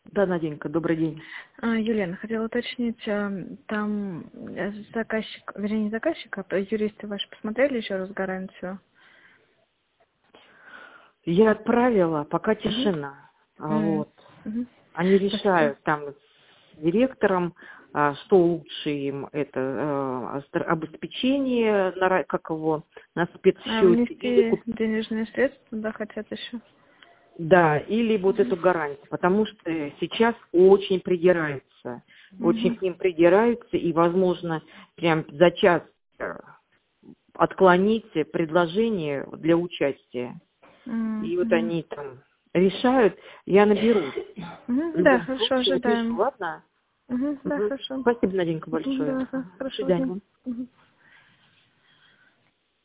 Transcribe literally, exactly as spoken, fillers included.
Да, Наденька, добрый день. А, Елена, хотела уточнить, а, там э, заказчик, вернее, не заказчик, а юристы ваши посмотрели еще раз гарантию? Я отправила, пока Угу. тишина. А, Вот. Угу. Они Просто. решают там с директором, а, что лучше им, это а, стр- обеспечение, на, ра- как его, на А, спецсчете, или, внести куп- денежные средства, да, хотят еще. да, или вот Угу. эту гарантию, потому что сейчас очень придираются, очень Угу. к ним придираются, и, возможно, прям за час э, отклонить предложение для участия. И вот Угу. они там решают, я наберу. В Угу. Да, любом хорошо, случае напишу, ожидаем. ладно? Угу. Да, Угу. хорошо. Спасибо, Наденька, Угу. большое. Да, да, Ага. До хорошего дня. свидания. Угу.